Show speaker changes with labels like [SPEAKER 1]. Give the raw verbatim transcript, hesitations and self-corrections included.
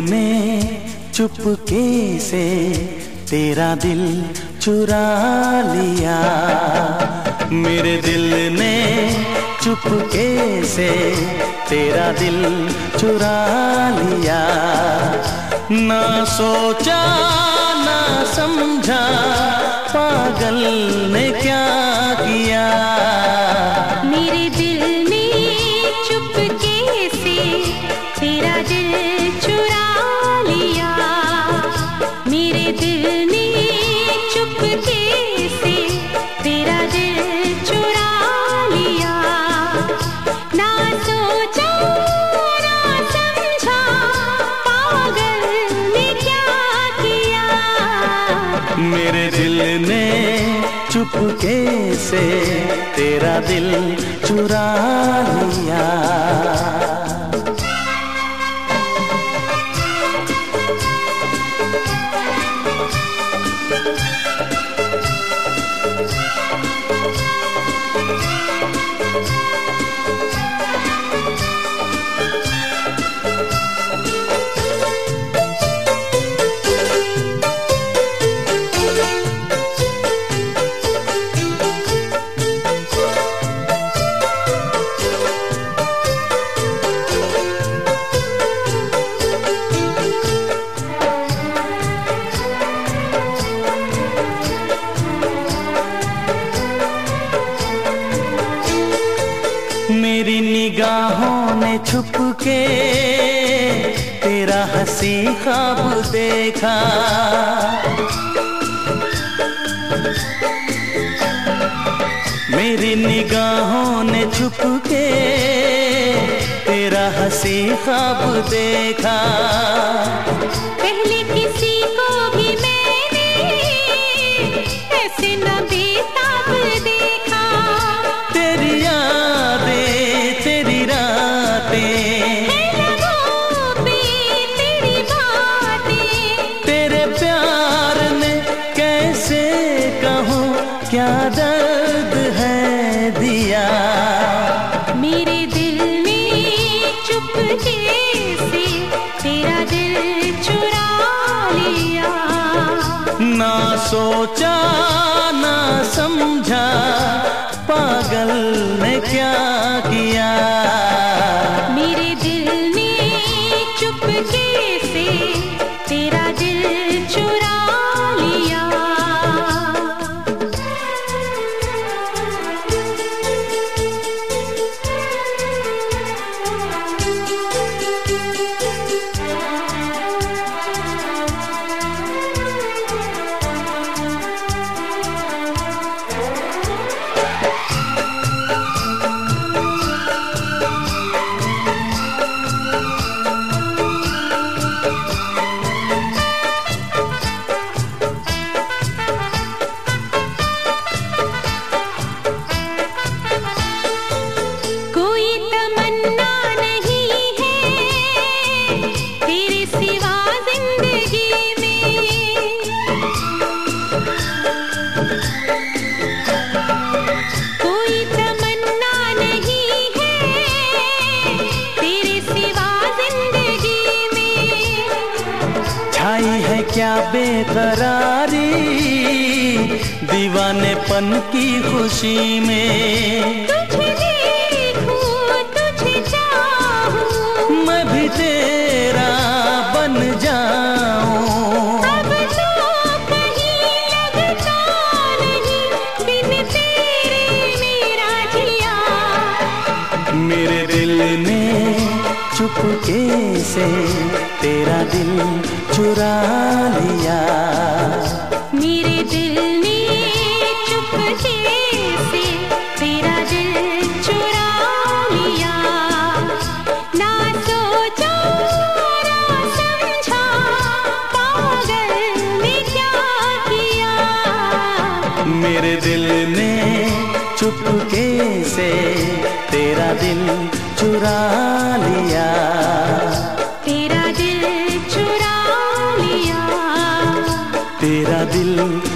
[SPEAKER 1] ने चुपके से तेरा दिल चुरा लिया। मेरे दिल ने चुपके से तेरा दिल चुरा लिया। ना सोचा ना समझा पागल ने क्या किया।
[SPEAKER 2] मेरे दिल ने चुपके से तेरा दिल चुरा लिया। मेरे दिल ने चुपके से तेरा दिल चुरा लिया। ना सोचा ना समझा पागल ने क्या किया।
[SPEAKER 1] मेरे दिल ने चुपके से तेरा दिल चुरा लिया। मेरी निगाहों ने छुप के तेरा हंसी ख्वाब देखा। मेरी निगाहों ने छुप के तेरा हंसी ख्वाब देखा।
[SPEAKER 2] पहले किसी को भी मैंने ऐसे न बेताब देखा।
[SPEAKER 1] तेरी यादें तेरी रातें
[SPEAKER 2] तेरी बातें
[SPEAKER 1] तेरे प्यार ने कैसे कहूँ क्या दर्द है दिया।
[SPEAKER 2] मेरे दिल ने चुपके से तेरा दिल चुरा लिया।
[SPEAKER 1] ना सोचा ना समझा पागल ने क्या किया।
[SPEAKER 2] मेरे दिल ने चुपके से तेरा दिल चुरा लिया।
[SPEAKER 1] है क्या बेकरारी दीवानेपन की खुशी में।
[SPEAKER 2] तुझे देखूं तुझे चाहूं
[SPEAKER 1] मैं भी तेरा बन जाऊं।
[SPEAKER 2] अब तो कहीं लगता नहीं बिन तेरे मेरा जिया।
[SPEAKER 1] मेरे दिल ने चुपके से तेरा दिल चुरा लिया।
[SPEAKER 2] मेरे दिल ने चुपके से तेरा दिल चुरा लिया। ना सोचा ना समझा पागल ने क्या किया।
[SPEAKER 1] मेरे दिल ने चुपके से तेरा दिल चुरा लिया।
[SPEAKER 2] तेरा दिल चुरा लिया।
[SPEAKER 1] तेरा दिल